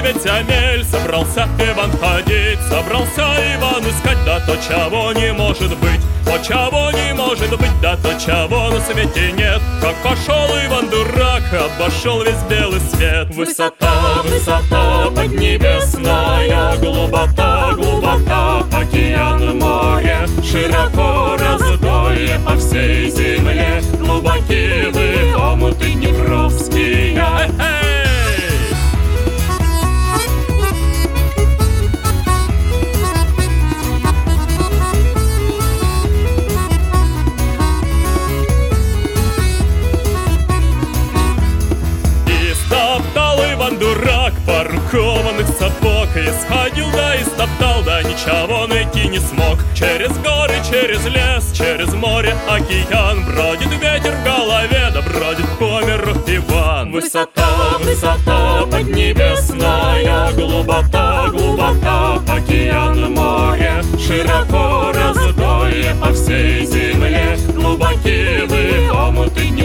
9 земель. Собрался Иван ходить, собрался Иван искать, да то, чего не может быть. То, чего не может быть, да то, чего на свете нет. Как пошел Иван дурак, обошел весь белый свет. Высота, высота поднебесная, глубота, глубота, океан, море, широко раздолье по всей земле, глубокие вы омуты днепровские. Дурак паркованных сапог, и сходил, да и стоптал, да ничего найти не смог. Через горы, через лес, через море, океан, бродит ветер в голове, да бродит по миру Иван. Высота, высота поднебесная, глубота, глубота, океан, море, широко раздолье по всей земле, глубокие вы омуты